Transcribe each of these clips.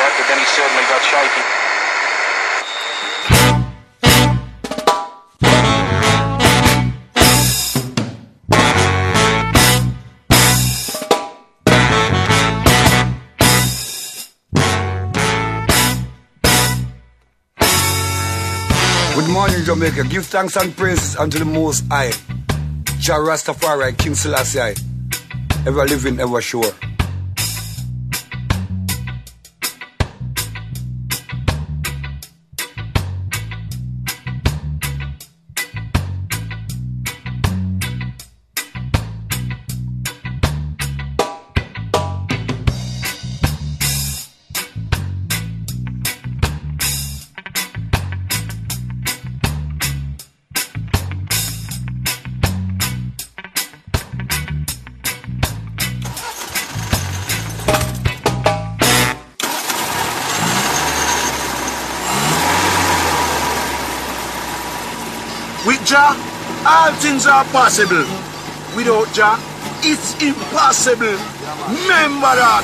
that, but then he suddenly got shaky. Good morning, Jamaica. Give thanks and praises unto the Most High, Jah Rastafari, King Selassie, ever living, ever sure. With Jah, all things are possible. Without Jah, it's impossible. Remember that.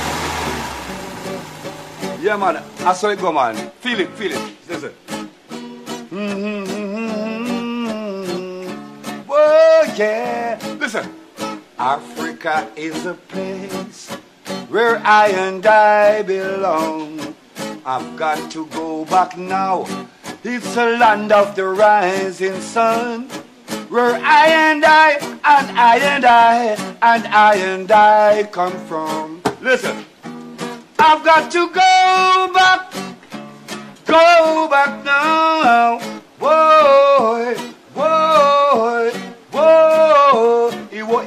Yeah, man. I saw it go, man. Feel it, feel it. Listen. Oh, yeah. Listen. Africa is a place where I and I belong. I've got to go back now. It's a land of the rising sun, where I and I, and I and I, and I and I come from. Listen, I've got to go back now. Whoa, whoa, whoa, whoa,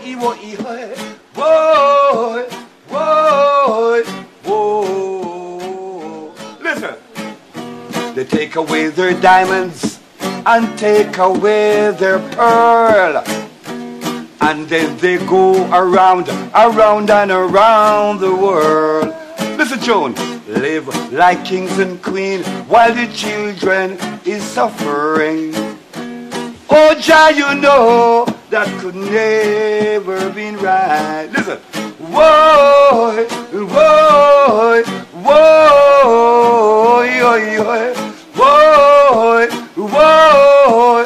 whoa, whoa, whoa. Listen. They take away their diamonds and take away their pearl, and then they go around and around the world. Listen, Joan, live like kings and queens while the children is suffering. Oh, Jah, you know that could never be right. Listen, whoa, whoa, whoa, whoa, whoa,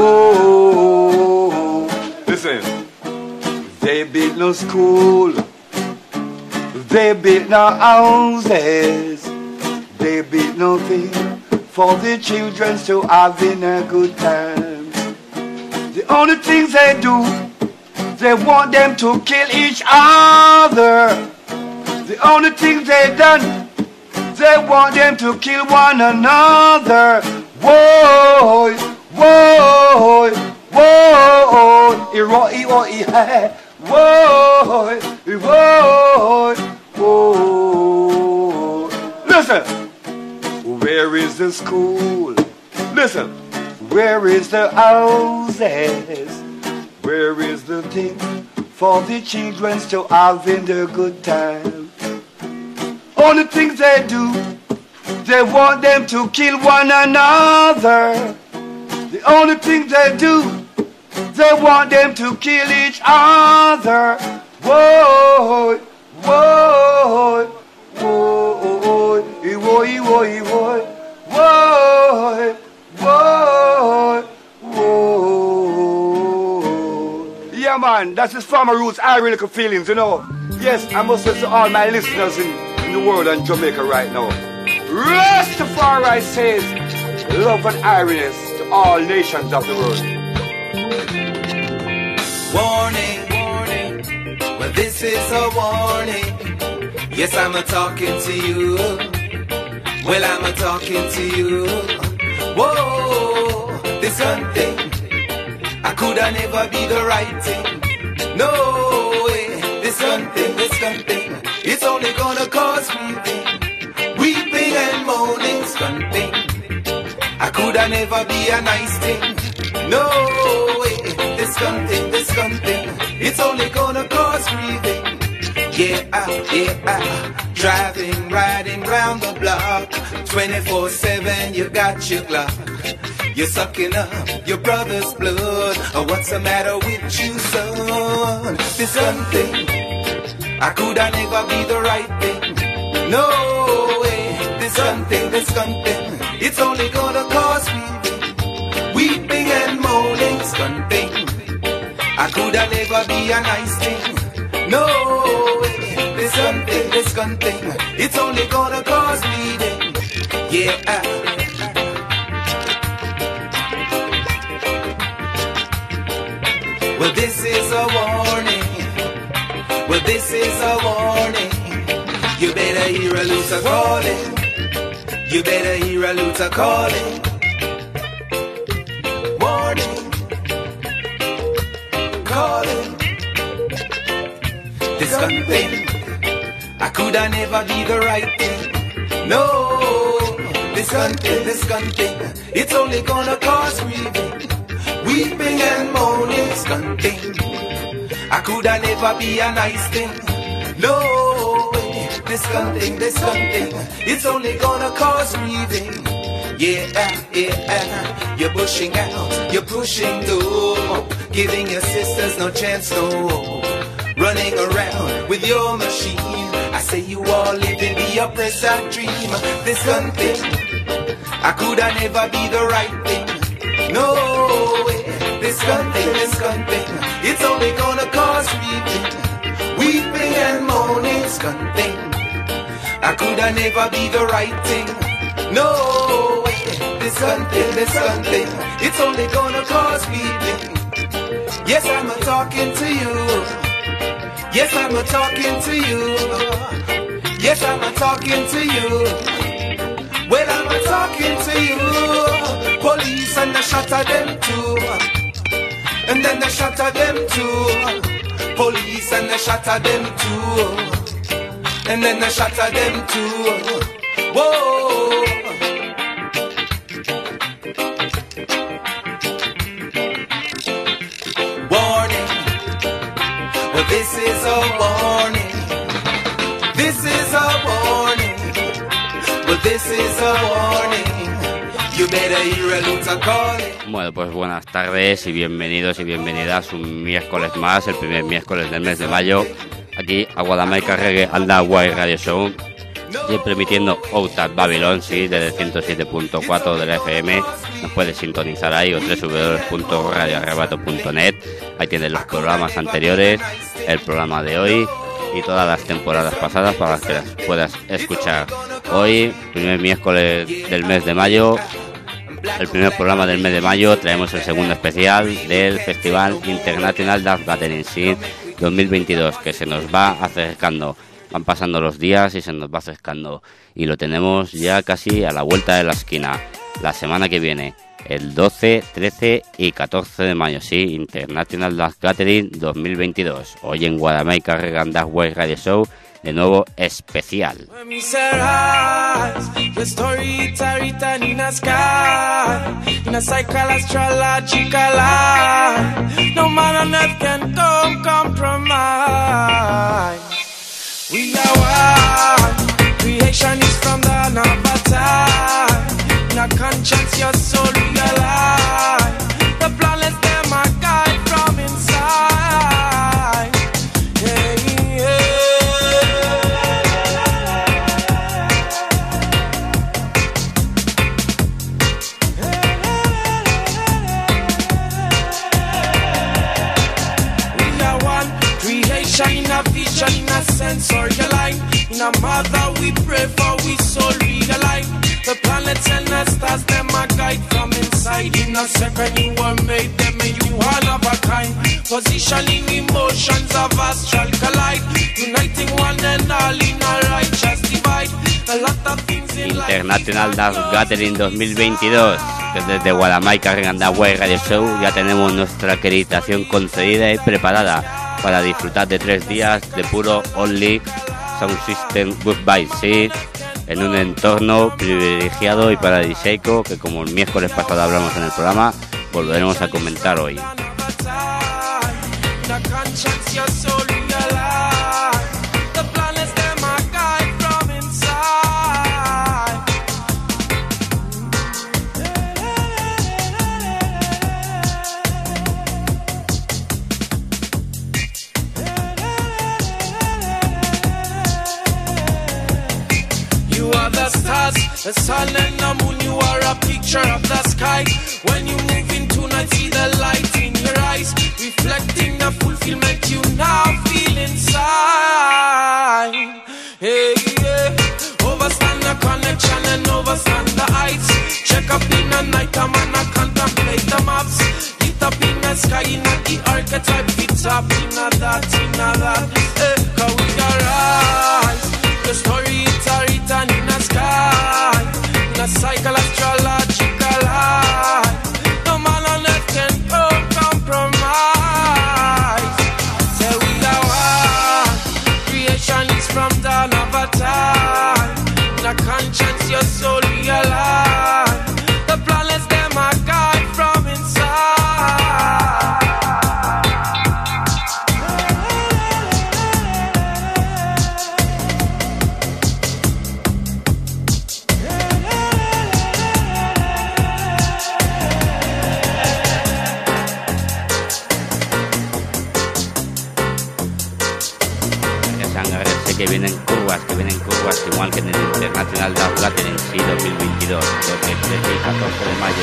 whoa. Listen, they build no school, they build no houses, they build nothing for the children to have in a good time. The only things they do, they want them to kill each other. The only things they done, they want them to kill one another. Whoa, whoa, whoa, whoa, whoa, whoa. Listen, where is the school? Listen, where is the houses? Where is the thing for the children to have in the good time? Only things they do, they want them to kill one another. The only thing they do, they want them to kill each other. Whoa, whoa, whoa, whoa, whoa, whoa, whoa, whoa. Yeah, man, that's his Farmer Roots ironical feelings, you know. Yes, I must say to all my listeners in the world and Jamaica right now, Rastafari says love and irony to all nations of the world. Warning, warning, well this is a warning. Yes, I'm a-talking to you. Well, I'm a-talking to you. Whoa, this one thing, I coulda never be the right thing. No way, this one thing, it's only gonna cause weeping, weeping and moaning, stunting. I coulda never be a nice thing. No way, this something, it's only gonna cause grieving. Yeah, driving, riding round the block, 24/7, you got your Glock. You're sucking up your brother's blood. What's the matter with you, son? This something, I coulda never be the right thing. No way. this gun thing, it's only gonna cause weeping and moaning. This gun thing, I coulda never be a nice thing. No way, this gun thing, it's only gonna cause bleeding. Yeah. Well, this is a warning. Well, this is a warning. You better hear a Luther calling. You better hear a Luther calling. Warning. Calling. This gun thing, I coulda never be the right thing. No, this gun thing, it's only gonna cause grieving, weeping and moaning. This gun thing, I coulda never be a nice thing. No way, this gun thing, it's only gonna cause grieving. Yeah, you're pushing out, you're pushing through, giving your sisters no chance, no. Running around with your machine, I say you all living the oppressor dream. This gun thing, I coulda never be the right thing. No way, this gun thing, it's only gonna cause weeping and moaning. This gun thing, I coulda never be the right thing. No way, this gun thing, it's only gonna cause weeping. Yes, I'm talking to you. Yes, I'm talking to you. Yes, I'm talking to you. Well, I'm talking to you. Police and the shot at them too. And then the shot at them too. Police and the shot at them too. And then the shot at them too. Whoa. This is a warning. This is a warning. But this is a warning. You better hear a Luther calling. Bueno, pues buenas tardes y bienvenidos y bienvenidas un miércoles más, el primer miércoles del mes de mayo, aquí a Guadamaica Reggae Underground Radio Show, siempre emitiendo Out of Babylon, sí, desde el 107.4 de la FM. Nos puedes sintonizar ahí o www.radioarrebato.net. Ahí tienes los programas anteriores, el programa de hoy y todas las temporadas pasadas para que las puedas escuchar. Hoy, primer miércoles del mes de mayo, el primer programa del mes de mayo, traemos el segundo especial del Festival International Dance Gathering 2022, que se nos va acercando. Van pasando los días y se nos va acercando y lo tenemos ya casi a la vuelta de la esquina. La semana que viene, el 12, 13 y 14 de mayo, sí, International Dance Gathering 2022. Hoy en Guadamaica Reggae Underground Radio Show, de nuevo especial. We are one, creation is from the avatar. In a conscience, your soul realize. The planets, them are guide from inside. Yeah, we are one, creation in a vision, in a sensorial line. In a mother we pray for, we soul realign. The planets and the stars, them a guide from inside. In a second you were made, them made you one of a kind. Positioning emotions of astral collide. Uniting one and all in a righteous divide. A lot of things in life. International Dance Gathering 2022. Desde Guadamaica Reggae Underground Radio Show ya tenemos nuestra acreditación concedida y preparada para disfrutar de 3 días de puro Only Sound System Goodbye, sí, en un entorno privilegiado y paradisíaco que, como el miércoles pasado hablamos en el programa, volveremos a comentar hoy. You are the stars, the sun and the moon. You are a picture of the sky. When you move into night, see the light in your eyes, reflecting the fulfillment you now feel inside. Hey, yeah. Overstand the connection and overstand the heights. Check up in the night, I'm gonna contemplate the maps. Lit up in the sky, in the archetype. It's up in that, hey, cause we got rise. The story it's written in the sky. In a cycle astrological high. No man on earth can compromise. Say we are one. Creation is from dawn of a time. In a conscience your soul realize. The planets them are guide from inside. Que vienen curvas, igual que en el Internacional de Latin en sí 2022, desde el 13 y 14 de mayo.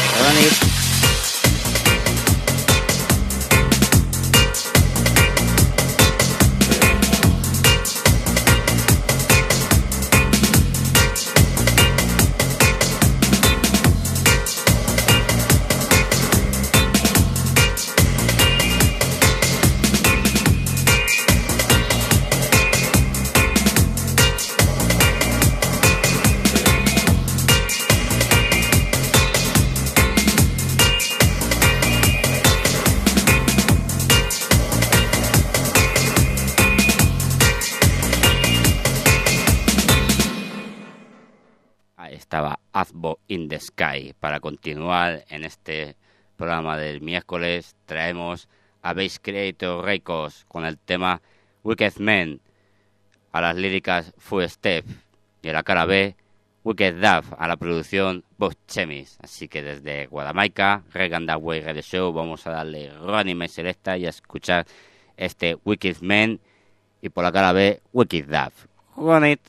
Estaba Azbo in the Sky. Para continuar en este programa del miércoles traemos a Bass Creator Records con el tema Wicked Men, a las líricas Full Step y a la cara B Wicked Duff, a la producción Bob Chemis. Así que desde Guadamaica, Regan That Way Radio Show, vamos a darle Running My Selecta y a escuchar este Wicked Men y por la cara B Wicked Duff. Run it.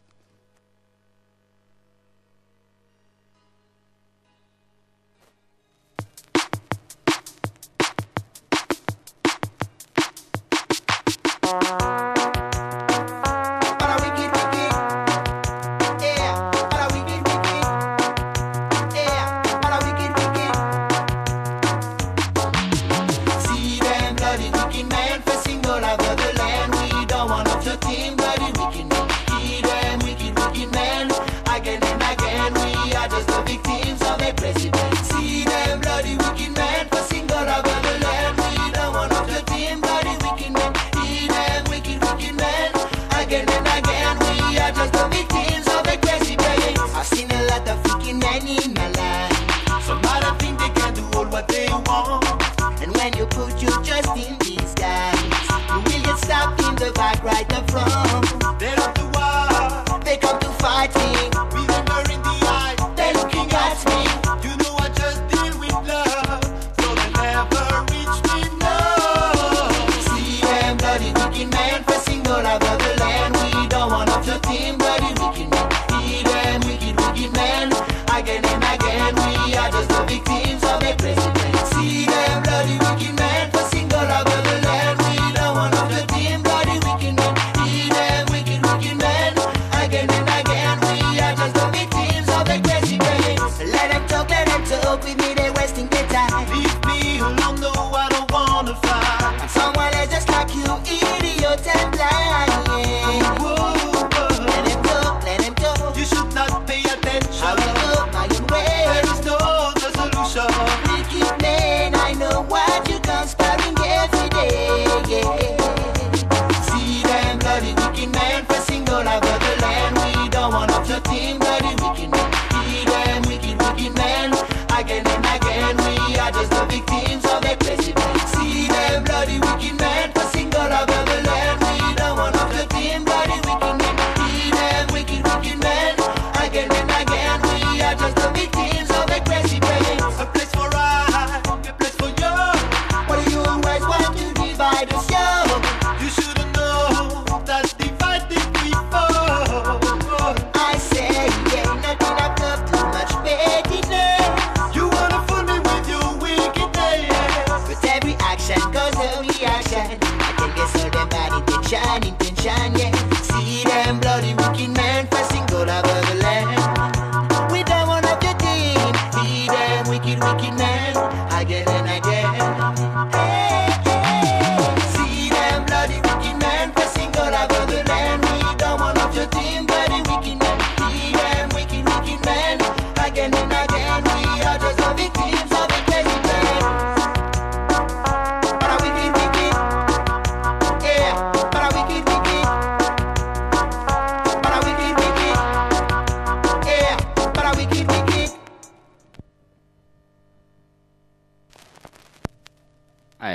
Team, bloody wicked, heed them,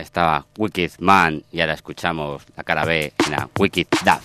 estaba Wicked Man y ahora escuchamos la cara B en la Wicked Duff.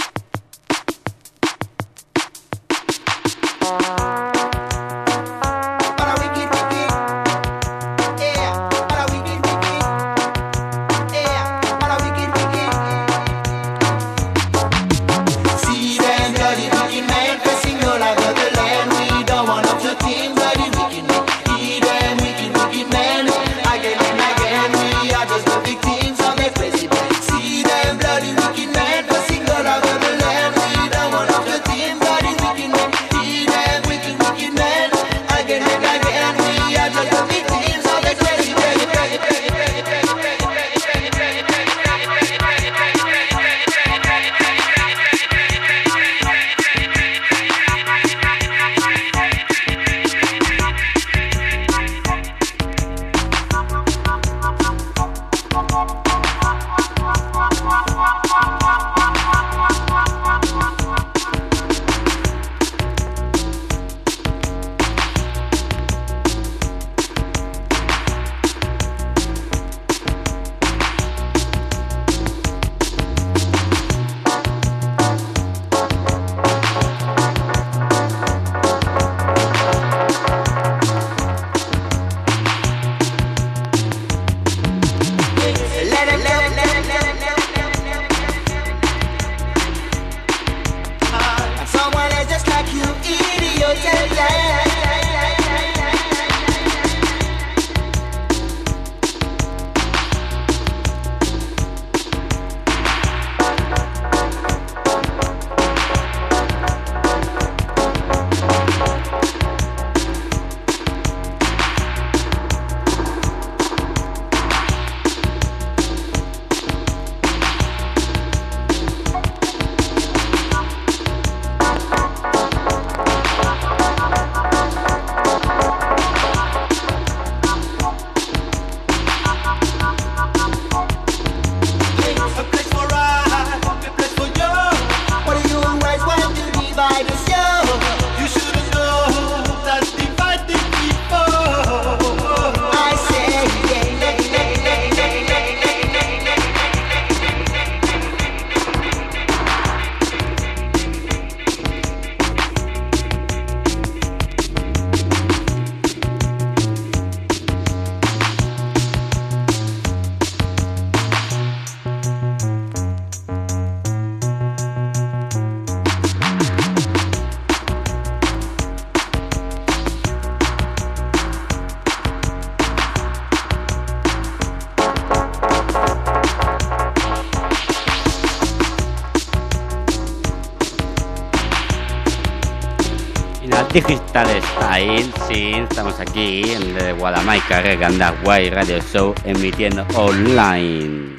Digital Style, sí, estamos aquí en el Guadamaica Reganda Guay Radio Show, emitiendo online.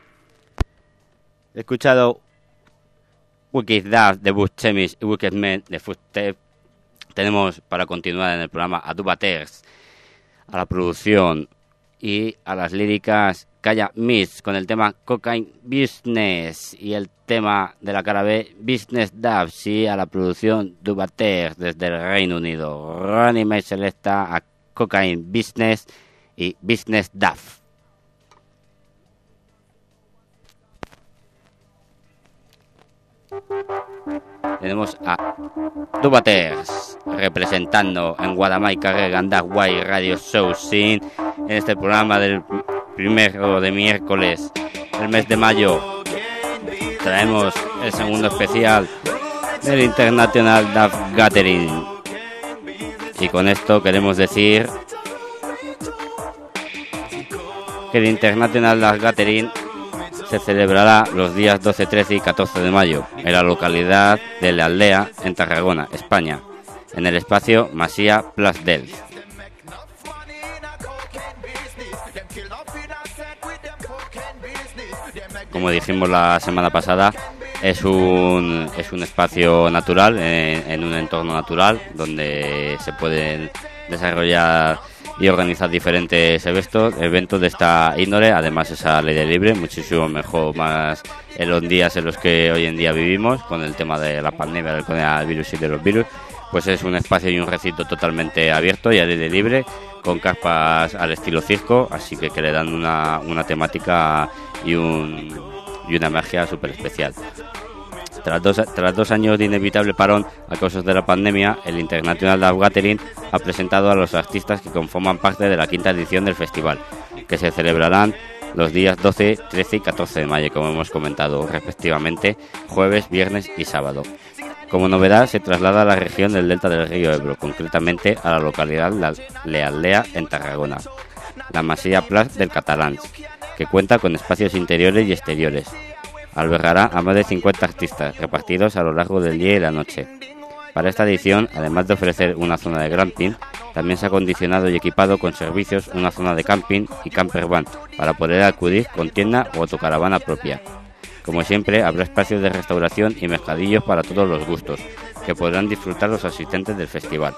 He escuchado Wicked Duff de Butch Chemis y Wicked Men de Footstep. Tenemos para continuar en el programa a Dubaters, a la producción y a las líricas Kaya Miss con el tema Cocaine Business y el tema de la cara B Business Duff, sí, a la producción Dubaters desde el Reino Unido. Ronnie May selecta a Cocaine Business y Business Duff. Tenemos a Dubaters representando en Guadamaica Reganda Guay Radio Show Scene en este programa del primero de miércoles del mes de mayo. Traemos el segundo especial del International Duff Gathering y con esto queremos decir que el International Duff Gathering se celebrará los días 12, 13 y 14 de mayo en la localidad de La Aldea, en Tarragona, España, en el espacio Masía Plus Delft. Como dijimos la semana pasada, es un espacio natural, en un entorno natural, donde se pueden desarrollar y organizar diferentes eventos de esta índole. Además es al aire libre, muchísimo mejor, más en los días en los que hoy en día vivimos, con el tema de la pandemia, del coronavirus y de los virus, pues es un espacio y un recinto totalmente abierto y al aire libre, con carpas al estilo circo, así que le dan una temática y una magia súper especial. Tras 2 años de inevitable parón a causa de la pandemia, el International Dub Gathering ha presentado a los artistas que conforman parte de la 5ª edición del festival, que se celebrarán los días 12, 13 y 14 de mayo, como hemos comentado respectivamente, jueves, viernes y sábado. Como novedad, se traslada a la región del delta del río Ebro, concretamente a la localidad Lealdea, en Tarragona, la Masía Plas del Catalán, que cuenta con espacios interiores y exteriores. Albergará a más de 50 artistas repartidos a lo largo del día y la noche. Para esta edición, además de ofrecer una zona de glamping, también se ha acondicionado y equipado con servicios una zona de camping y camper van para poder acudir con tienda o autocaravana propia. Como siempre, habrá espacios de restauración y mercadillos para todos los gustos, que podrán disfrutar los asistentes del festival.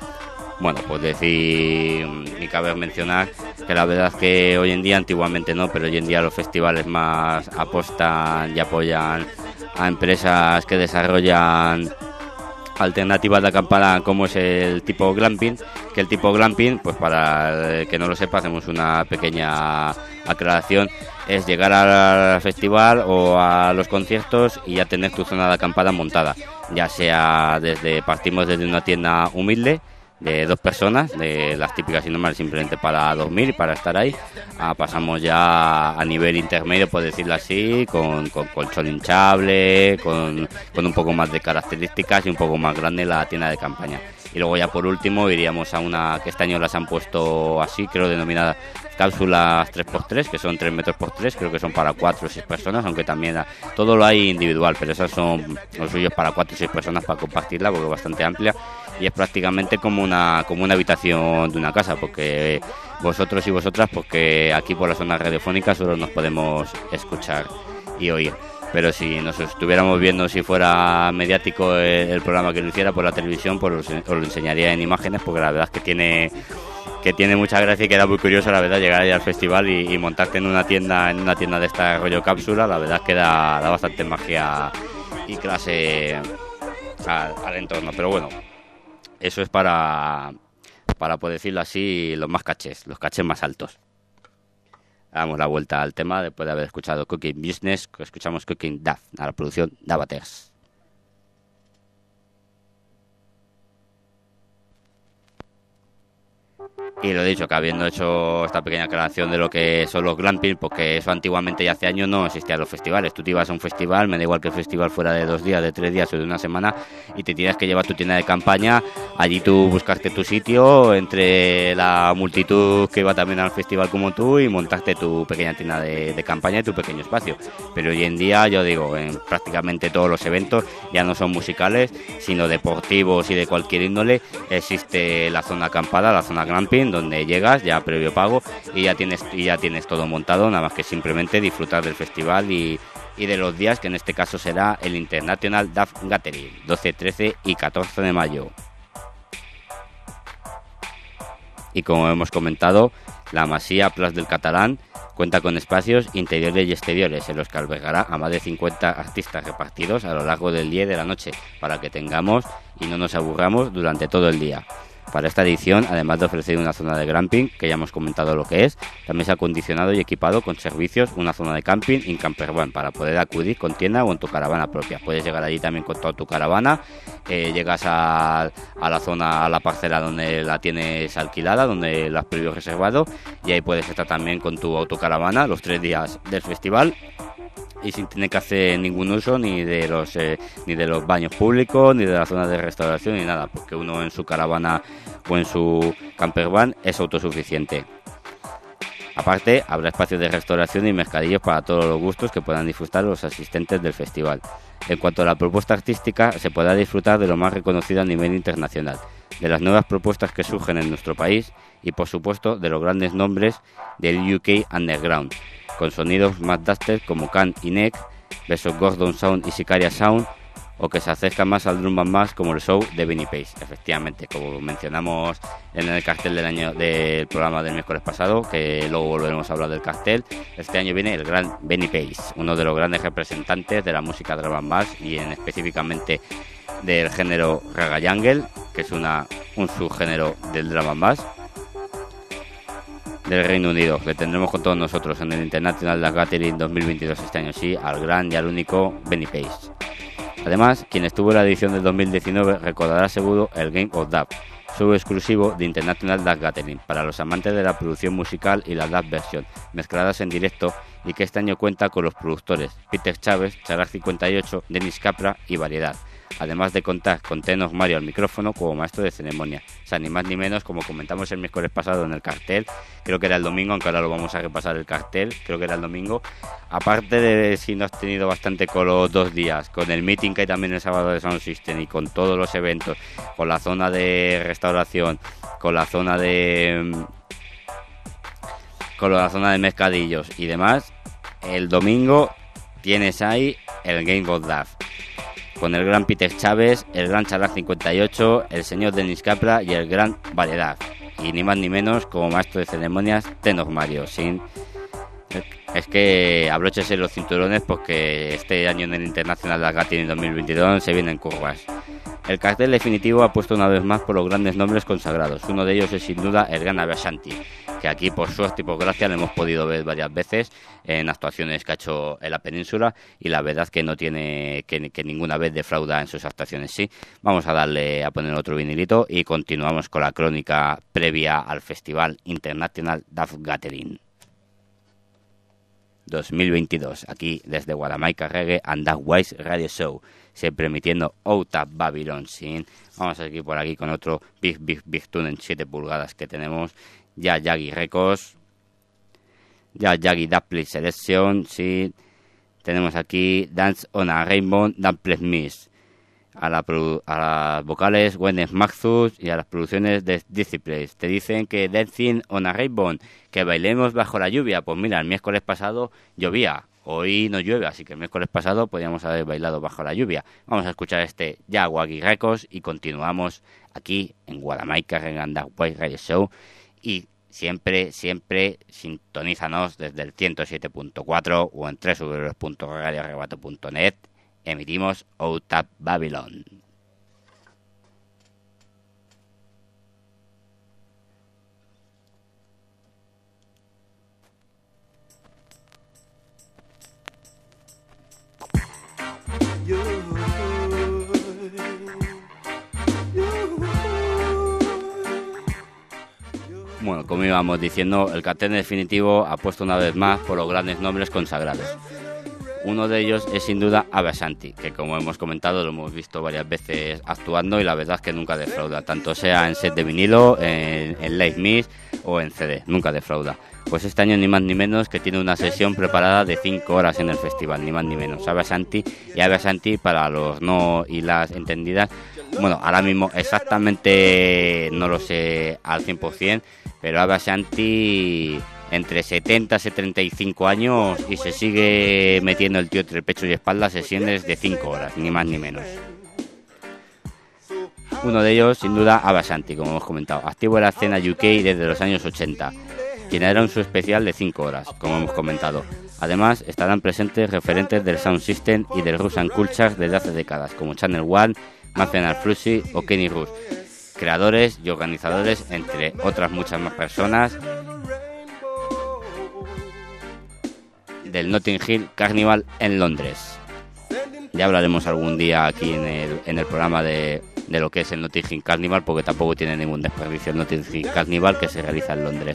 Bueno, pues decir, y cabe mencionar que la verdad es que hoy en día, antiguamente no, pero hoy en día los festivales más apostan y apoyan a empresas que desarrollan alternativas de acampada, como es el tipo glamping, que el tipo glamping, pues para el que no lo sepa, hacemos una pequeña aclaración, es llegar al festival o a los conciertos y ya tener tu zona de acampada montada, ya sea partimos desde una tienda humilde de 2 personas, de las típicas y normales, simplemente para dormir y para estar ahí, pasamos ya a nivel intermedio, por decirlo así, con colchón hinchable, con un poco más de características y un poco más grande la tienda de campaña. Y luego ya por último iríamos a una que este año las han puesto así, creo denominada cápsulas 3x3, que son 3 metros por 3, creo que son para 4 o 6 personas, aunque también todo lo hay individual, pero esas son los suyos para 4 o 6 personas para compartirla, porque es bastante amplia y es prácticamente como una habitación de una casa, porque vosotros y vosotras, porque aquí por la zona radiofónica solo nos podemos escuchar y oír. Pero si nos estuviéramos viendo, si fuera mediático el programa que lo hiciera por la televisión, pues os lo enseñaría en imágenes, porque la verdad es que tiene mucha gracia y que era muy curioso, la verdad, llegar ahí al festival y montarte en una tienda de esta rollo cápsula. La verdad es que da bastante magia y clase al entorno. Pero bueno, eso es para por decirlo así, los cachés más altos. Damos la vuelta al tema después de haber escuchado Cooking Business, que escuchamos Cooking Dub, a la producción Davaters. Y lo dicho, que habiendo hecho esta pequeña aclaración de lo que son los glamping, porque eso antiguamente, ya hace años, no existían los festivales. Tú te ibas a un festival, me da igual que el festival fuera de 2 días, de 3 días o de una semana, y te tienes que llevar tu tienda de campaña. Allí tú buscaste tu sitio entre la multitud que iba también al festival como tú y montaste tu pequeña tienda de campaña y tu pequeño espacio. Pero hoy en día, yo digo, en prácticamente todos los eventos ya no son musicales, sino deportivos y de cualquier índole. Existe la zona acampada, la zona glamping, donde llegas ya previo pago y ya tienes todo montado, nada más que simplemente disfrutar del festival y de los días, que en este caso será el International Dub Gathering, 12, 13 y 14 de mayo. Y como hemos comentado, la Masía Plas del Catalán cuenta con espacios interiores y exteriores, en los que albergará a más de 50 artistas repartidos a lo largo del día y de la noche, para que tengamos y no nos aburramos durante todo el día. Para esta edición, además de ofrecer una zona de glamping, que ya hemos comentado lo que es, también se ha acondicionado y equipado con servicios una zona de camping y campervan para poder acudir con tienda o en tu caravana propia. Puedes llegar allí también con toda tu caravana, llegas a la zona, a la parcela donde la tienes alquilada, donde la has previo reservado, y ahí puedes estar también con tu autocaravana los 3 días del festival, y sin tener que hacer ningún uso ni de los baños públicos, ni de la zona de restauración, ni nada, porque uno en su caravana o en su campervan es autosuficiente. Aparte, habrá espacios de restauración y mercadillos para todos los gustos que puedan disfrutar los asistentes del festival. En cuanto a la propuesta artística, se podrá disfrutar de lo más reconocido a nivel internacional, de las nuevas propuestas que surgen en nuestro país y, por supuesto, de los grandes nombres del UK Underground, con sonidos más dubstep como Can y Neck, versus Gordon Sound y Sicaria Sound, o que se acercan más al drum and bass como el show de Benny Pace. Efectivamente, como mencionamos en el cartel del programa del miércoles pasado, que luego volveremos a hablar del cartel, este año viene el gran Benny Pace, uno de los grandes representantes de la música drum and bass y específicamente del género Reggae Jungle, que es un subgénero del drum and bass del Reino Unido, que tendremos con todos nosotros en el International Dub Gathering 2022 este año, sí, al gran y al único Benny Pace. Además, quien estuvo en la edición del 2019 recordará seguro el Game of Dub, show exclusivo de International Dub Gathering para los amantes de la producción musical y la dub versión, mezcladas en directo, y que este año cuenta con los productores Peter Chávez, Charak 58, Dennis Capra y Variedad, además de contar con Tenos Mario al micrófono como maestro de ceremonia. O sea, ni más ni menos, como comentamos el miércoles pasado en el cartel, creo que era el domingo, aunque ahora lo vamos a repasar el cartel, creo que era el domingo, aparte de si no has tenido bastante con los 2 días, con el meeting que hay también el sábado de Sound System y con todos los eventos, con la zona de restauración, con la zona de mercadillos y demás, el domingo tienes ahí el Game of Dub, con el gran Peter Chávez, el gran Charak 58, el señor Dennis Capra y el gran Variedad. Y ni más ni menos como maestro de ceremonias, Tenos Mario. Es que abróchese los cinturones porque este año en el International Dub Gathering 2022 se vienen curvas. El cartel definitivo ha puesto una vez más por los grandes nombres consagrados. Uno de ellos es sin duda el gran Abe Ashanti, que aquí por suerte y por gracia lo hemos podido ver varias veces en actuaciones que ha hecho en la península, y la verdad que no tiene que ninguna vez defrauda en sus actuaciones. Sí, vamos a darle a poner otro vinilito y continuamos con la crónica previa al Festival International Dub Gathering 2022, aquí desde Guadamaica Reggae and Dub Wise Radio Show, siempre emitiendo Out of Babylon. ¿Sí? Vamos a seguir por aquí con otro Big Tune en 7 pulgadas que tenemos, Ya Yagi Records, Ya Yagi Dubplate Selection. ¿Sí? Tenemos aquí Dance on a Rainbow Dubplate Mix, a las vocales Gweneth Maxus y a las producciones de Disciplines. Te dicen que Dancing on a Rainbow, que bailemos bajo la lluvia. Pues mira, el miércoles pasado llovía, hoy no llueve, así que el miércoles pasado podíamos haber bailado bajo la lluvia. Vamos a escuchar este Yagi Records y continuamos aquí en Guadamaica Reganda White Radio Show. Y siempre sintonízanos desde el 107.4 o en www.radioarrebato.net. Emitimos Out of Babylon. Bueno, como íbamos diciendo, el cartel definitivo ha puesto una vez más por los grandes nombres consagrados. Uno de ellos es sin duda Abe Ashanti, que como hemos comentado lo hemos visto varias veces actuando y la verdad es que nunca defrauda, tanto sea en set de vinilo, en live mix o en CD, nunca defrauda. Pues este año ni más ni menos que tiene una sesión preparada de 5 horas en el festival, ni más ni menos. Abe Ashanti, y Abe Ashanti, para los no y las entendidas, bueno, ahora mismo exactamente no lo sé al 100%, pero Abe Ashanti entre 70 y 75 años y se sigue metiendo el tío entre pecho y espalda sesiones de 5 horas, ni más ni menos. Uno de ellos, sin duda, Abe Ashanti, como hemos comentado, activo en la escena UK desde los años 80, quien era un su especial de 5 horas, como hemos comentado. Además, estarán presentes referentes del Sound System y del Russian Culture desde hace décadas, como Channel One, Marcel Flusy o Kenny Rush, creadores y organizadores, entre otras muchas más personas, del Notting Hill Carnival en Londres. Ya hablaremos algún día aquí en el programa de lo que es el Notting Hill Carnival, porque tampoco tiene ningún desperdicio el Notting Hill Carnival, que se realiza en Londres.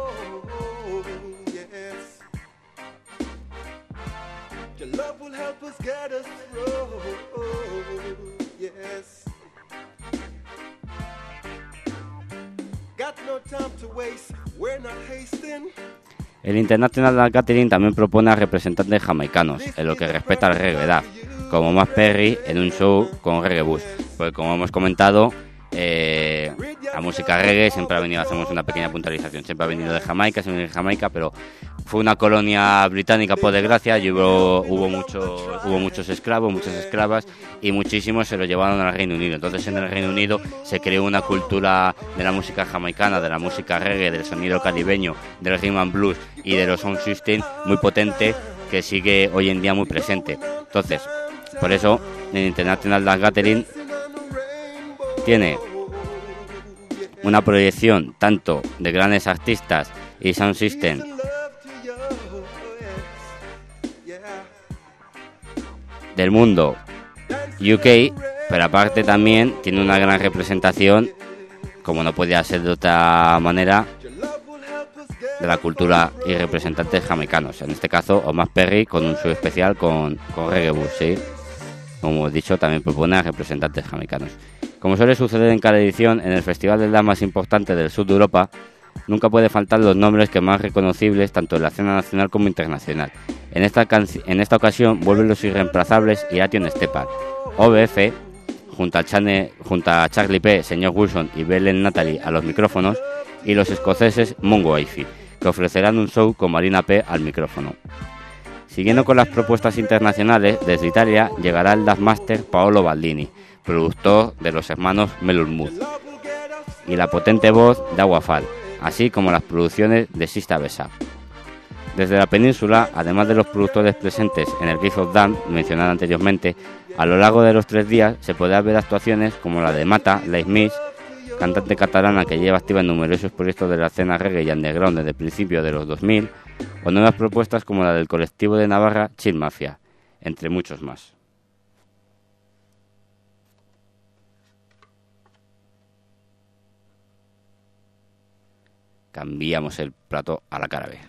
El International Dub Gathering también propone a representantes jamaicanos en lo que respecta al reggae dub, como Matt Perry en un show con Reggae Bus. Pues como hemos comentado, la música reggae siempre ha venido, hacemos una pequeña puntualización, siempre ha venido de Jamaica, pero fue una colonia británica por desgracia y hubo muchos esclavos, muchas esclavas, y muchísimos se lo llevaron al Reino Unido. Entonces en el Reino Unido se creó una cultura de la música jamaicana, de la música reggae, del sonido caribeño, del rhythm and blues y de los sound system muy potente, que sigue hoy en día muy presente. Entonces, por eso en International Dub Gathering tiene una proyección tanto de grandes artistas y sound system del mundo UK, pero aparte también tiene una gran representación, como no podía ser de otra manera, de la cultura y representantes jamaicanos. En este cazo, Omar Perry con un show especial con Reggae Bus, ¿sí? Como he dicho, también propone a representantes jamaicanos. Como suele suceder en cada edición, en el festival del dance más importante del sur de Europa, nunca puede faltar los nombres que más reconocibles tanto en la escena nacional como internacional. En esta ocasión vuelven los irreemplazables Iration Stepan, OBF, junto a Charlie P, Señor Wilson y Belen Natalie a los micrófonos, y los escoceses Mungo Aifi, que ofrecerán un show con Marina P al micrófono. Siguiendo con las propuestas internacionales, desde Italia llegará el dance master Paolo Baldini, productor de los hermanos Melon Mood, y la potente voz de Aguafal, así como las producciones de Sista Besa. Desde la península, además de los productores presentes en el Gift of Dance mencionado anteriormente, a lo largo de los 3 días se podrán ver actuaciones como la de Mata, la Smith, cantante catalana que lleva activa en numerosos proyectos de la escena reggae y underground desde principios de los 2000, o nuevas propuestas como la del colectivo de Navarra Chill Mafia, entre muchos más. Cambiamos el plato a la cara B.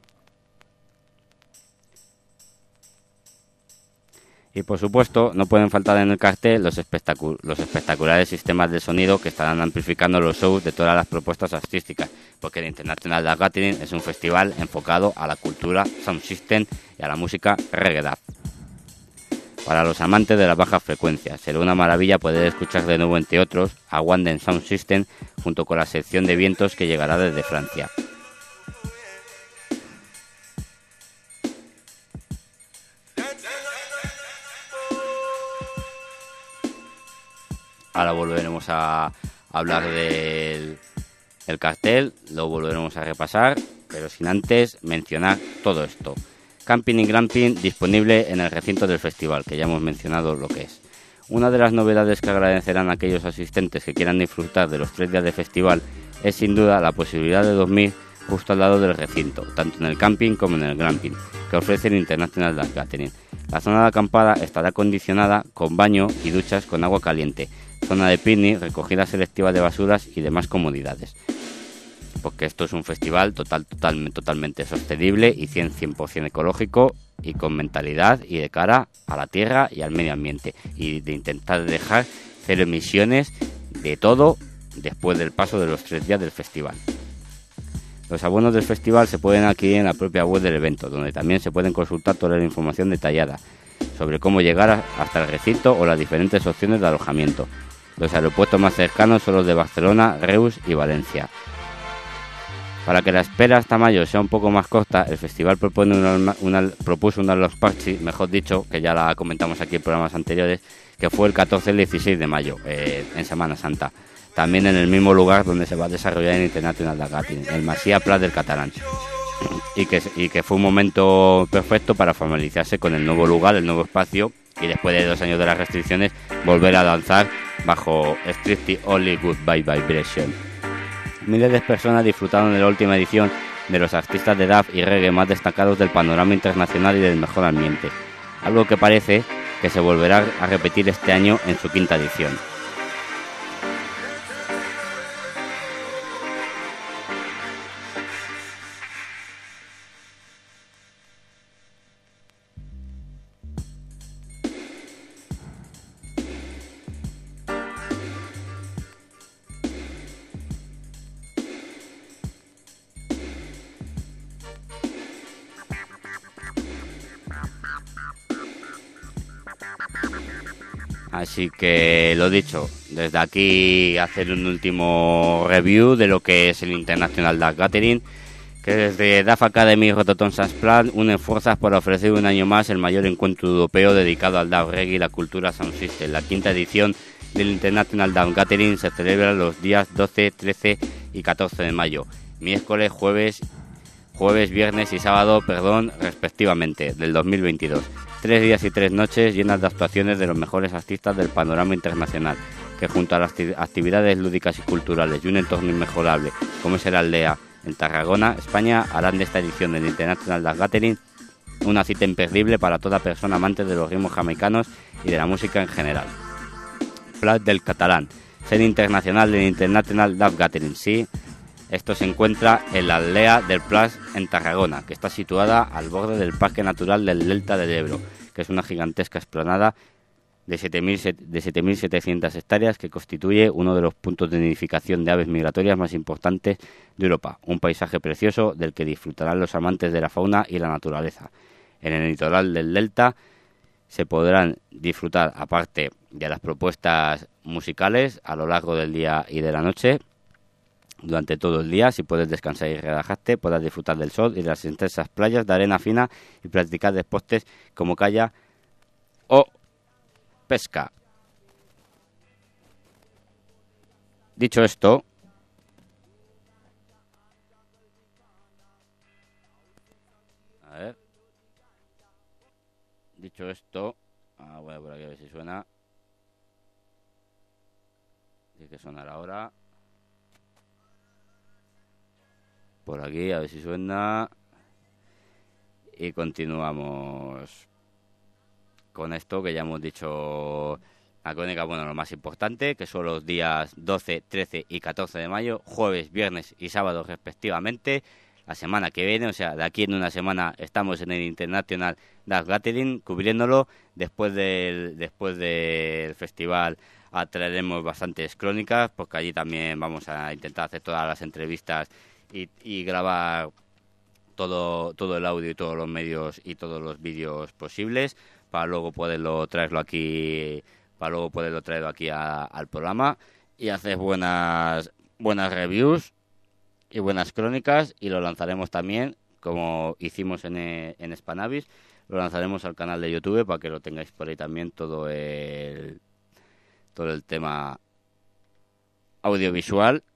Y por supuesto, no pueden faltar en el cartel los espectaculares sistemas de sonido que estarán amplificando los shows de todas las propuestas artísticas, porque el International Dance Gathering es un festival enfocado a la cultura sound system y a la música reggae dub. Para los amantes de las bajas frecuencias, será una maravilla poder escuchar de nuevo, entre otros, a Wanden Sound System junto con la sección de vientos que llegará desde Francia. Ahora volveremos a hablar del cartel, lo volveremos a repasar, pero sin antes mencionar todo esto. Camping y glamping disponible en el recinto del festival, que ya hemos mencionado lo que es. Una de las novedades que agradecerán a aquellos asistentes que quieran disfrutar de los 3 días de festival es sin duda la posibilidad de dormir justo al lado del recinto, tanto en el camping como en el glamping, que ofrece el International Dance Gathering. La zona de acampada estará acondicionada con baño y duchas con agua caliente, zona de picnic, recogida selectiva de basuras y demás comodidades. Porque esto es un festival totalmente sostenible y 100% ecológico y con mentalidad y de cara a la tierra y al medio ambiente, y de intentar dejar 0 emisiones de todo después del paso de los 3 días del festival. Los abonos del festival se pueden adquirir en la propia web del evento, donde también se pueden consultar toda la información detallada sobre cómo llegar hasta el recinto o las diferentes opciones de alojamiento. Los aeropuertos más cercanos son los de Barcelona, Reus y Valencia. Para que la espera hasta mayo sea un poco más corta, el festival propuso una Lost Party, mejor dicho, que ya la comentamos aquí en programas anteriores, que fue el 14 y el 16 de mayo, en Semana Santa. También en el mismo lugar donde se va a desarrollar el International Dance Gathering, el Masia Prat del Catalán. Y que fue un momento perfecto para familiarizarse con el nuevo lugar, el nuevo espacio, y después de 2 años de las restricciones, volver a danzar bajo Strictly Only Good Vibration. Miles de personas disfrutaron de la última edición de los artistas de dub y reggae más destacados del panorama internacional y del mejor ambiente, algo que parece que se volverá a repetir este año en su 5ª edición. Así que lo dicho, desde aquí hacer un último review de lo que es el International Dance Gathering, que desde DAF Academy y Rototom Plan unen fuerzas para ofrecer un año más el mayor encuentro europeo dedicado al dub reggae y la cultura sound system. La 5ª edición del International Dance Gathering se celebra los días 12, 13 y 14 de mayo, miércoles, jueves, viernes y sábado, respectivamente, del 2022. 3 días y 3 noches llenas de actuaciones de los mejores artistas del panorama internacional, que junto a las actividades lúdicas y culturales y un entorno inmejorable como es el Aldea en Tarragona, España, harán de esta edición del International Dance Gathering una cita imperdible para toda persona amante de los ritmos jamaicanos y de la música en general. Plat del Catalán, sede internacional del International Dance Gathering. Sí, esto se encuentra en la aldea del Plat en Tarragona, que está situada al borde del Parque Natural del Delta del Ebro, que es una gigantesca explanada de 7.700 hectáreas que constituye uno de los puntos de nidificación de aves migratorias más importantes de Europa. Un paisaje precioso del que disfrutarán los amantes de la fauna y la naturaleza. En el litoral del Delta se podrán disfrutar, aparte de las propuestas musicales, a lo largo del día y de la noche, durante todo el día. Si puedes descansar y relajarte, podrás disfrutar del sol y de las intensas playas de arena fina y practicar deportes como kayak o pesca. Dicho esto, voy a por aquí a ver si suena. Tiene que sonar ahora. Por aquí a ver si suena. Y continuamos con esto que ya hemos dicho, la crónica, bueno, lo más importante, que son los días 12, 13 y 14 de mayo, jueves, viernes y sábado respectivamente. La semana que viene, o sea, de aquí en una semana, estamos en el International Dance Gathering, cubriéndolo. Después del festival traeremos bastantes crónicas, porque allí también vamos a intentar hacer todas las entrevistas y grabar todo el audio y todos los medios y todos los vídeos posibles, para luego poderlo traerlo aquí al programa y hacer buenas reviews y buenas crónicas, y lo lanzaremos también, como hicimos en Spanavis, lo lanzaremos al canal de YouTube para que lo tengáis por ahí también todo el tema audiovisual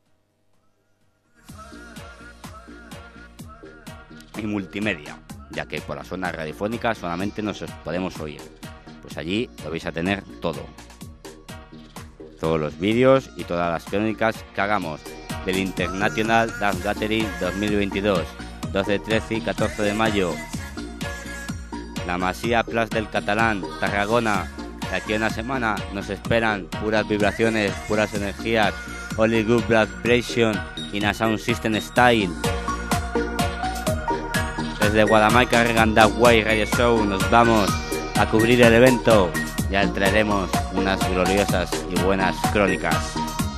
y multimedia, ya que por la zona radiofónica solamente nos podemos oír. Pues allí lo vais a tener todo. Todos los vídeos y todas las crónicas que hagamos del International Dance Gathering 2022, 12, 13 y 14 de mayo. La Masía Plas del Catalán, Tarragona. De aquí a una semana nos esperan puras vibraciones, puras energías, only good vibration in a sound system style. Desde Guadamaica, Reganda Way Radio Show nos vamos a cubrir el evento. Ya traeremos unas gloriosas y buenas crónicas.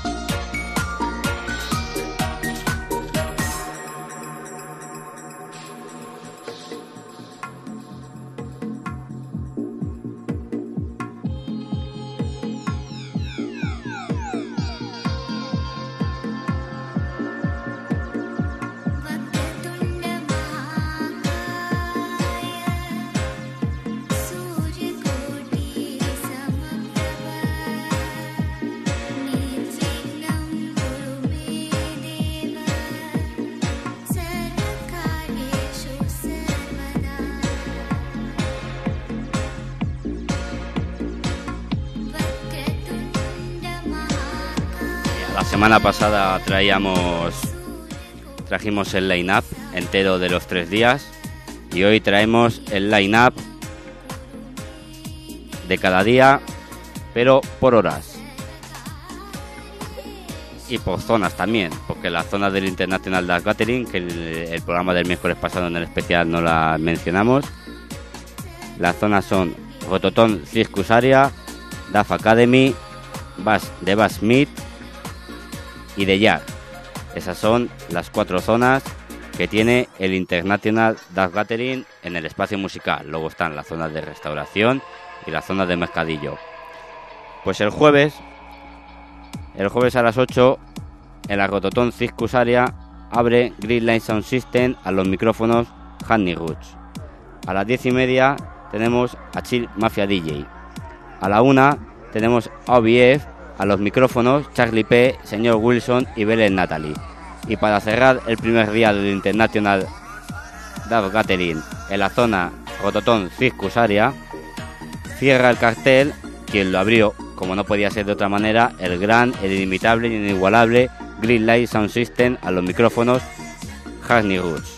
La semana pasada trajimos el line-up entero de los 3 días y hoy traemos el line-up de cada día, pero por horas y por zonas también, porque las zonas del International Dance Gathering, que el programa del miércoles pasado en el especial no la mencionamos, las zonas son Rototom Circus Area, DAF Academy, de Bass Smith y de Yard. Esas son las 4 zonas que tiene el International Dance Gathering en el espacio musical. Luego están las zonas de restauración y las zonas de mercadillo. Pues el jueves a las 8 en la Rototom Circus Area abre Green Line Sound System a los micrófonos Honey Roots. A las 10:30 tenemos a Chill Mafia DJ. A la 1 tenemos a OBF a los micrófonos Charlie P, Señor Wilson y Belén Natalie. Y para cerrar el primer día del International Dance Gathering en la zona Rototom Circus Area, cierra el cartel quien lo abrió como no podía ser de otra manera, el gran, el inimitable y inigualable Green Light Sound System a los micrófonos Hackney Roots.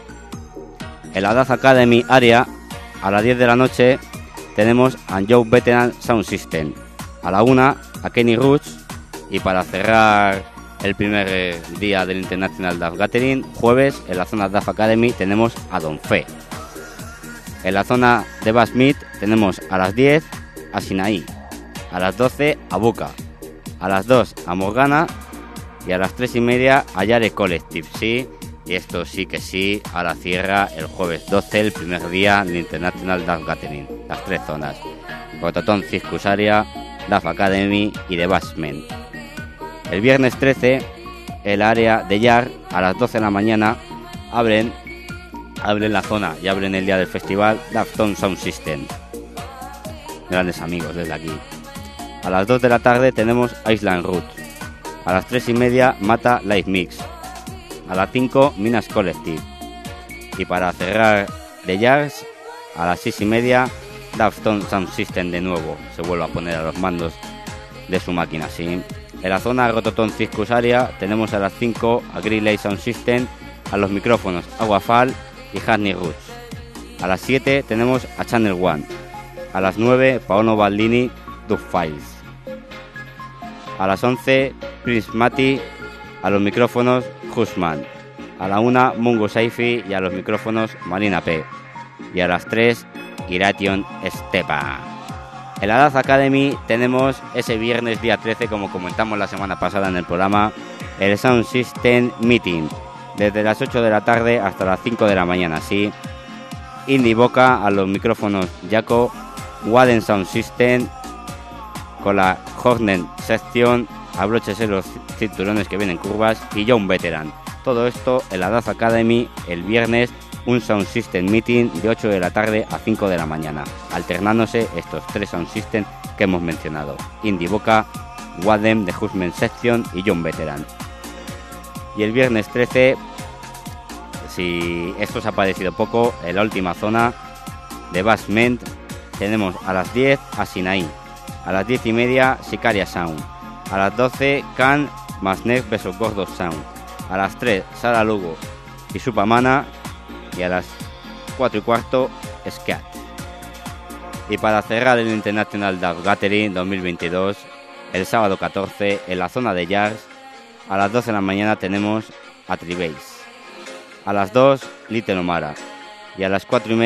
En la DAF Academy Area, a las 10 de la noche, tenemos a Joe Veteran Sound System. A la 1, a Kenny Roots. Y para cerrar el primer día del International DAF Gathering, jueves, en la zona DAF Academy, tenemos a Don Fe. En la zona de Bass Meet tenemos a las 10 a Sinaí, a las 12 a Buca, a las 2 a Morgana y a las 3:30 a Yare Collective, sí. Y esto sí que sí, ahora cierra el jueves 12, el primer día del International DAF Gathering, las 3 zonas, Rototom Circus Area, DAF Academy y The Basement. El viernes 13, el área de Yar, a las 12 de la mañana, abren la zona y abren el día del festival Dafton Sound System. Grandes amigos desde aquí. A las 2 de la tarde tenemos Island Root. A las 3:30 Mata Live Mix. A las 5 Minas Collective. Y para cerrar The Jars, a las 6:30 Dafton Sound System de nuevo. Se vuelve a poner a los mandos de su máquina, sí. En la zona Rototom Circus Area tenemos a las 5 a Green Light Sound System, a los micrófonos Aguafal y Hackney Roots. A las 7 tenemos a Channel One. A las 9 Paolo Baldini, Dub Files. A las 11 Prince Mati, a los micrófonos Husman. A la 1 Mungo Saifi y a los micrófonos Marina P. Y a las 3 Iration Stepa. En la DAF Academy tenemos ese viernes día 13, como comentamos la semana pasada en el programa, el Sound System Meeting, desde las 8 de la tarde hasta las 5 de la mañana, sí. Indie Boca a los micrófonos Jaco, Waden Sound System con la Hornet Section, abróchese los cinturones que vienen curvas, y John Veteran. Todo esto en la DAF Academy el viernes, un Sound System Meeting de 8 de la tarde a 5 de la mañana, alternándose estos 3 Sound System que hemos mencionado: Indie Boca, Wadem de Husman Section y John Veteran. Y el viernes 13, si esto os ha parecido poco, en la última zona de Basement tenemos a las 10 a Sinaí, a las 10:30 Sicaria Sound, a las 12 Can Masnek vs Gordo Sound, a las 3 Sara Lugo y Supamana, y a las 4:15 Scat. Y para cerrar el International DAF Gathering 2022, el sábado 14 en la zona de Jars, a las 12 de la mañana tenemos a Tribase, a las 2 Little Omara, y a las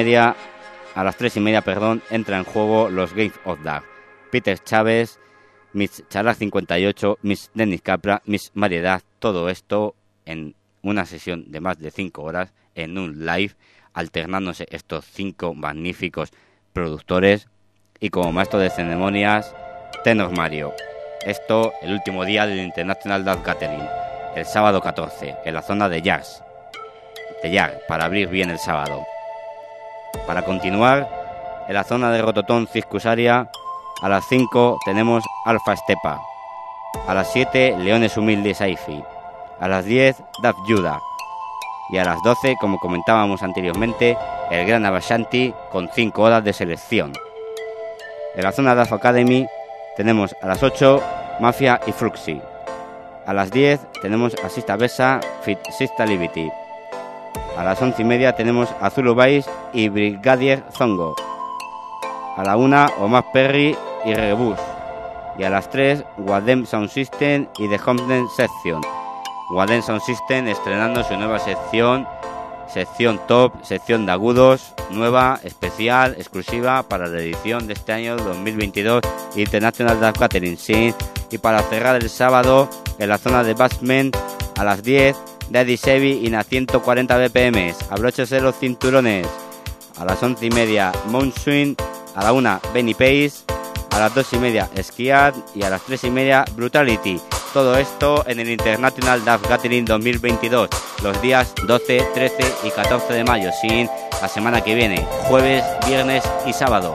3:30 entra en juego los Games of DAF, Peter Chávez, Miss Charlas 58, Miss Dennis Capra, Miss Variedad, todo esto en una sesión de más de 5 horas en un live, alternándose estos 5 magníficos productores y como maestro de ceremonias Tenor Mario. Esto el último día del International DAF Gathering, el sábado 14, en la zona de Jazz, para abrir bien el sábado. Para continuar, en la zona de Rototom Circus Area, a las 5 tenemos Alpha Stepa, a las 7 Leones Humildes Saifi, a las 10 DAF Judah, y a las 12, como comentábamos anteriormente, el Gran Abashanti con 5 horas de selección. En la zona DAF Academy tenemos a las 8 Mafia y Fruxy, a las 10 tenemos a Sista Besa Fit Sista Liberty, a las 11:30 tenemos a Zulu Vice y Brigadier Zongo, a la 1 Omar Perry y Rebus, y a las 3 Wadem Sound System y The Homden Section. Wadem Sound System estrenando su nueva sección top, sección de agudos, nueva, especial, exclusiva para la edición de este año 2022 International DAF Gathering, sí. Y para cerrar el sábado en la zona de Basement a las 10 Daddy Sevi y a 140 BPM, abróchese los cinturones. A las 11:30 Mount Swing, a la 1 Benny Pace, a las 2:30 Skiad y a las 3:30 Brutality. Todo esto en el International DAF Gathering 2022, los días 12, 13 y 14 de mayo, sin la semana que viene, jueves, viernes y sábado.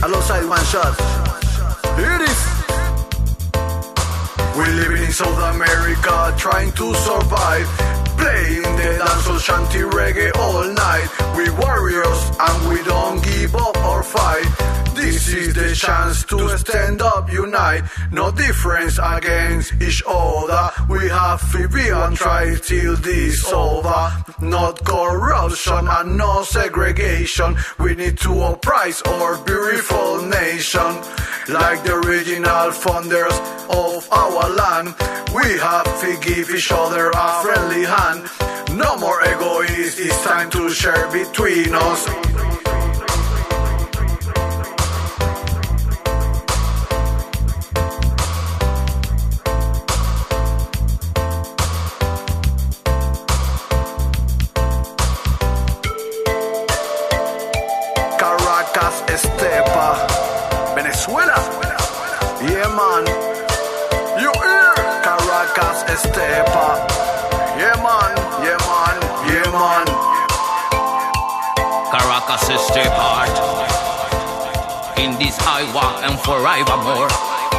alongside one shot. Here it is. We're living in South America, trying to survive. Playing the dancehall, shanty, reggae all night. We warriors and we don't give up or fight. This is the chance to stand up, unite. No difference against each other. We have to be on try till this over. Not corruption and no segregation. We need to uprise our beautiful nation. Like the original founders of our land, we have to give each other a friendly hand. No more egoists, it's time to share between us. Caracas, Estepa, Venezuela. Yeah, man. You hear? Caracas, Estepa. Yeah, man. Yeah, man. Yeah, man. Caracas, Estepa. In this Iowa and forevermore.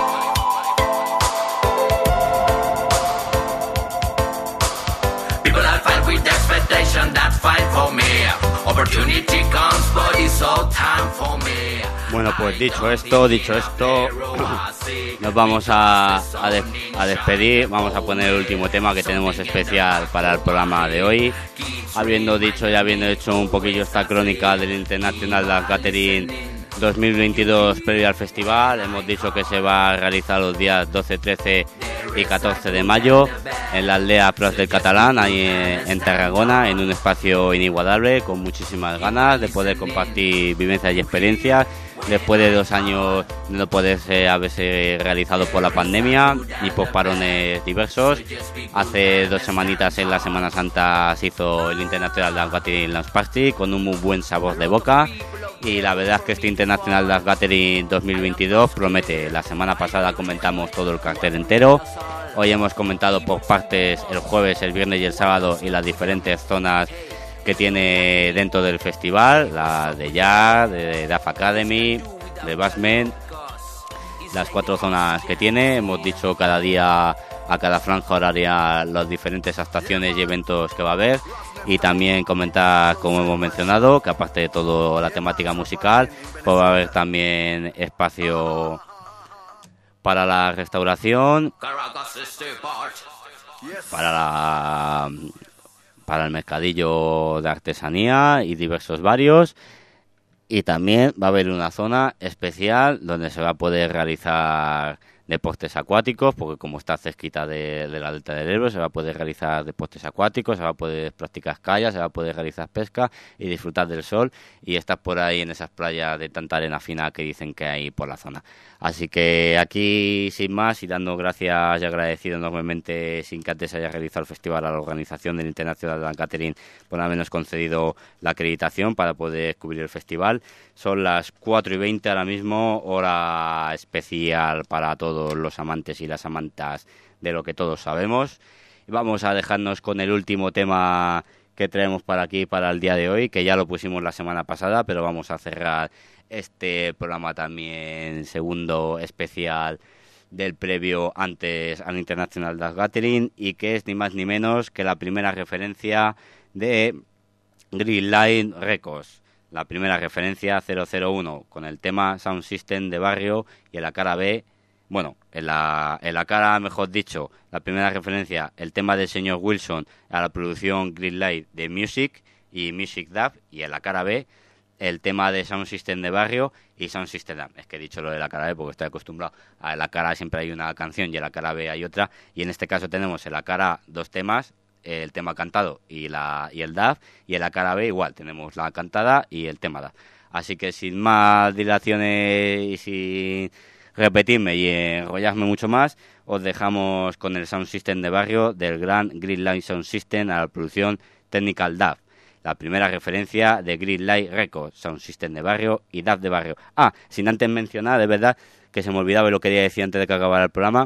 People are fine with expectation, that's fine for me. Opportunity comes, but it's all time for me. Bueno, pues dicho esto, nos vamos a despedir. Vamos a poner el último tema que tenemos especial para el programa de hoy. Habiendo dicho y habiendo hecho un poquillo esta crónica del International Dance Gathering 2022 previo al festival, hemos dicho que se va a realizar los días 12, 13 y 14 de mayo en la aldea Pros del Catalán, ahí en Tarragona, en un espacio inigualable, con muchísimas ganas de poder compartir vivencias y experiencias después de 2 años de no poder haberse realizado por la pandemia y por parones diversos. Hace 2 semanitas, en la Semana Santa, se hizo el International Dance Gathering Lounge Party con un muy buen sabor de boca. Y la verdad es que este International Dance Gathering 2022 promete. La semana pasada comentamos todo el cartel entero. Hoy hemos comentado por partes el jueves, el viernes y el sábado y las diferentes zonas que tiene dentro del festival. La de Jazz, de DAF Academy, de Basement. Las 4 zonas que tiene. Hemos dicho cada día, a cada franja horaria, las diferentes actuaciones y eventos que va a haber. Y también comentar, como hemos mencionado, que aparte de todo la temática musical, pues va a haber también espacio para la restauración, para el mercadillo de artesanía y diversos varios. Y también va a haber una zona especial donde se va a poder realizar deportes acuáticos, porque como está cerquita de la delta del Ebro, se va a poder realizar deportes acuáticos, se va a poder practicar kayak, se va a poder realizar pesca y disfrutar del sol y estar por ahí en esas playas de tanta arena fina que dicen que hay por la zona. Así que aquí, sin más, y dando gracias y agradecido enormemente, sin que antes haya realizado el festival, a la organización del International Dance Gathering por habernos concedido la acreditación para poder cubrir el festival. Son las 4:20 ahora mismo, hora especial para todos los amantes y las amantas de lo que todos sabemos. Vamos a dejarnos con el último tema que traemos para aquí, para el día de hoy, que ya lo pusimos la semana pasada, pero vamos a cerrar este programa también, segundo especial del previo antes al International Dance Gathering, y que es ni más ni menos que la primera referencia de Green Light Records. La primera referencia 001 con el tema Sound System de Barrio, y en la cara B, bueno, en la cara, mejor dicho, la primera referencia, el tema del señor Wilson a la producción Green Light de Music y Music Dub, y en la cara B el tema de Sound System de Barrio y Sound System Dub. Es que he dicho lo de la cara B porque estoy acostumbrado a la cara siempre hay una canción y en la cara B hay otra, y en este caso tenemos en la cara A 2 temas, el tema cantado y el DAF, y en la cara B igual tenemos la cantada y el tema DAF. Así que sin más dilaciones y sin repetirme y enrollarme mucho más, os dejamos con el Sound System de Barrio del gran Green Light Sound System a la producción Technical DAF. La primera referencia de Green Light Records, Sound System de Barrio y DAF de Barrio. Sin antes mencionar, de verdad, que se me olvidaba y lo quería decir antes de que acabara el programa,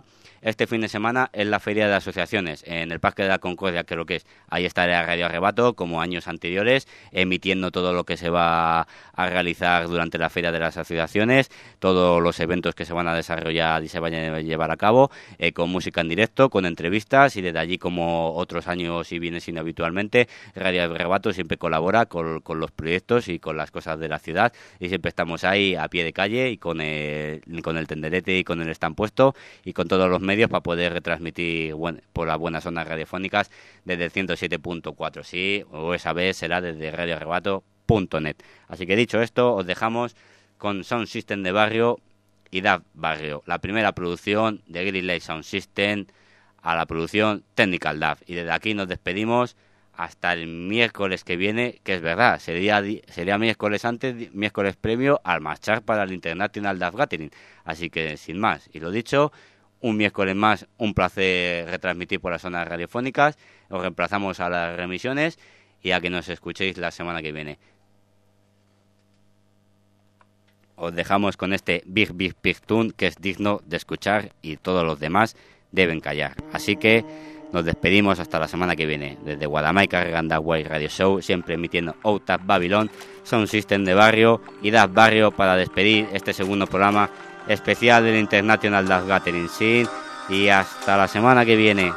este fin de semana es la Feria de Asociaciones en el Parque de la Concordia, creo que es. Ahí estará Radio Arrebato, como años anteriores, emitiendo todo lo que se va a realizar durante la Feria de las Asociaciones, todos los eventos que se van a desarrollar y se vayan a llevar a cabo, con música en directo, con entrevistas, y desde allí, como otros años y viene siendo habitualmente, Radio Arrebato siempre colabora con los proyectos y con las cosas de la ciudad, y siempre estamos ahí a pie de calle y con el tenderete y con el stand puesto y con todos los medios para poder retransmitir por las buenas ondas radiofónicas desde el 107.4. Sí, o esa vez será desde radioarrebato.net. Así que dicho esto, os dejamos con Sound System de Barrio y DAF Barrio, la primera producción de Green Light Sound System a la producción Technical DAF. Y desde aquí nos despedimos hasta el miércoles que viene, que es verdad, sería miércoles antes, miércoles previo al marchar para el International DAF Gathering. Así que sin más, y lo dicho, un miércoles más, un placer retransmitir por las zonas radiofónicas. Os reemplazamos a las remisiones y a que nos escuchéis la semana que viene. Os dejamos con este Big Big Big Tune, que es digno de escuchar y todos los demás deben callar. Así que nos despedimos hasta la semana que viene. Desde Guadamaica Regandaway Radio Show, siempre emitiendo OutTap Babylon, Sound System de Barrio y DAF Barrio, para despedir este segundo programa especial del International DAF Gathering Scene. Y hasta la semana que viene.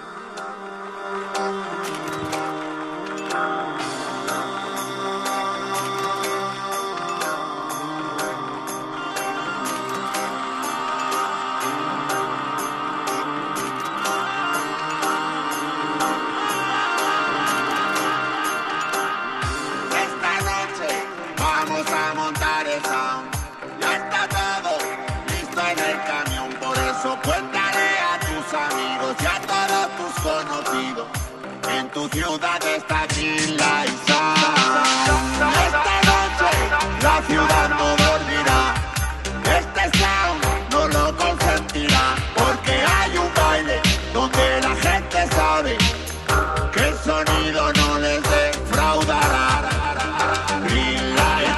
Ciudad está Green Light Sound. Esta noche la ciudad no dormirá. Este sound no lo consentirá, porque hay un baile donde la gente sabe que el sonido no les defraudará. Green Light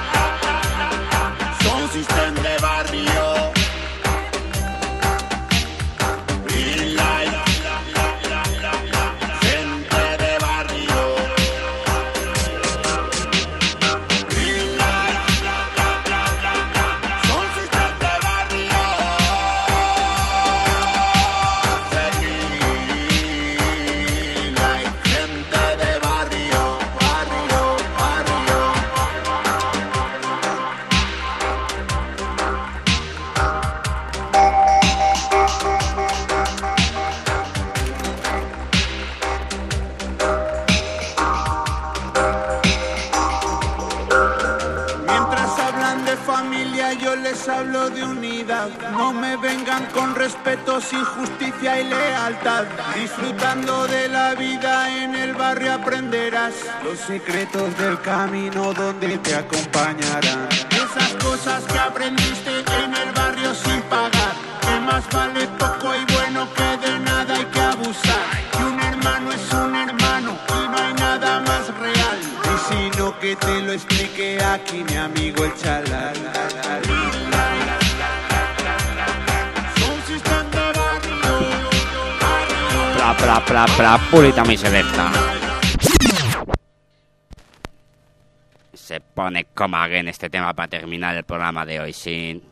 Sound System de Barrio. Green Light hablo de unidad, no me vengan con respeto, sin justicia y lealtad. Disfrutando de la vida en el barrio aprenderás los secretos del camino donde te acompañarán. Esas cosas que aprendiste en el barrio sin pagar, que más vale poco y bueno que de nada hay que abusar. Que un hermano es un hermano y no hay nada más real. Y si no, que te lo explique aquí mi amigo el Chalal. Purita mi selecta. Se pone como again este tema para terminar el programa de hoy. Sin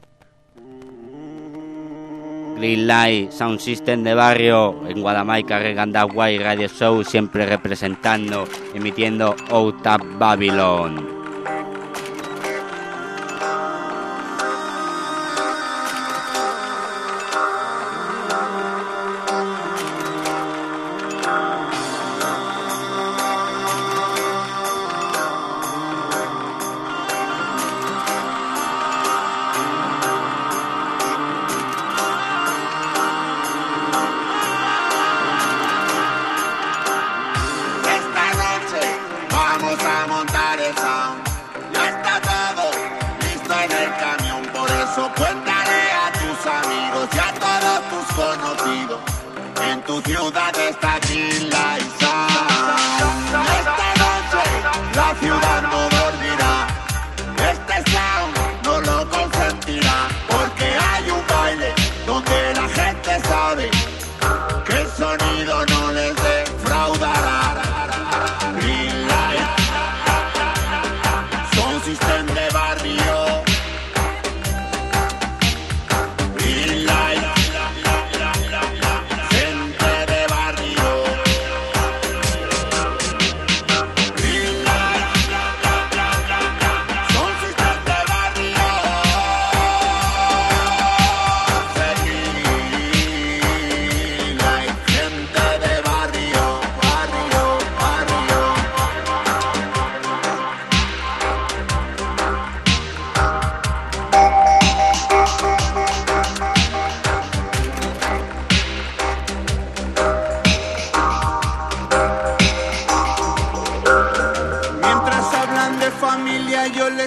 Green Light Sound System de Barrio en Guadamaica Regandaway Radio Show, siempre representando, emitiendo OutTap Babylon. Tu ciudad está Green Light Sound. Esta noche la ciudad no dormirá. Este sound no lo consentirá, porque hay un baile donde la gente sabe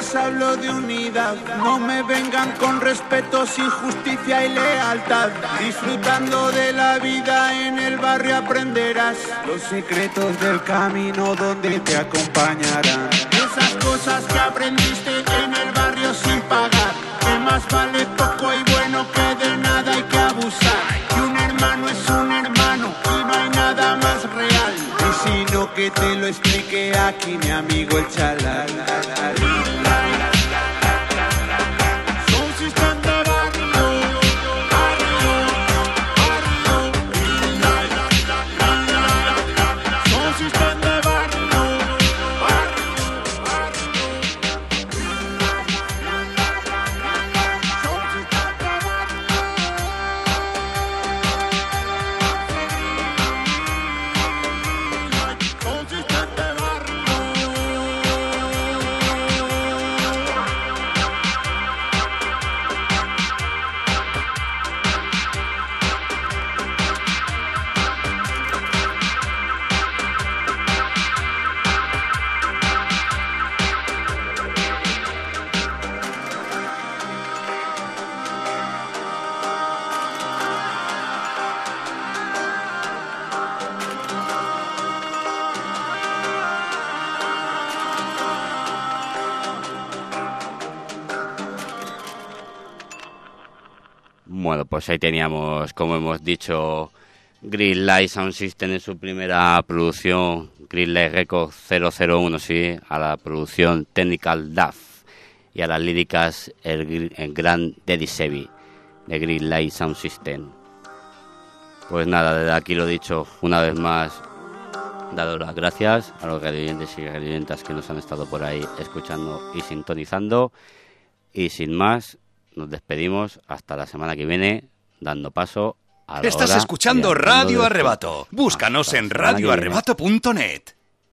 les hablo de unidad. No me vengan con respeto, sin justicia y lealtad. Disfrutando de la vida en el barrio aprenderás los secretos del camino donde te acompañarán. Esas cosas que aprendiste en el barrio sin pagar, que más vale poco y bueno que de nada hay que abusar. Que un hermano es un hermano y no hay nada más real. Y si no, que te lo explique aquí mi amigo el Chalal. Bueno, pues ahí teníamos, como hemos dicho, Green Light Sound System en su primera producción, Green Light Records 001, sí, a la producción Technical Duff y a las líricas el gran Daddy Sebi de Green Light Sound System. Pues nada, desde aquí lo dicho, una vez más, dado las gracias a los radioyentes y radioyentas que nos han estado por ahí escuchando y sintonizando, y sin más, nos despedimos hasta la semana que viene, dando paso a la Estás hora escuchando y Radio de- Arrebato. Búscanos Hasta la en semana que viene. radioarrebato.net.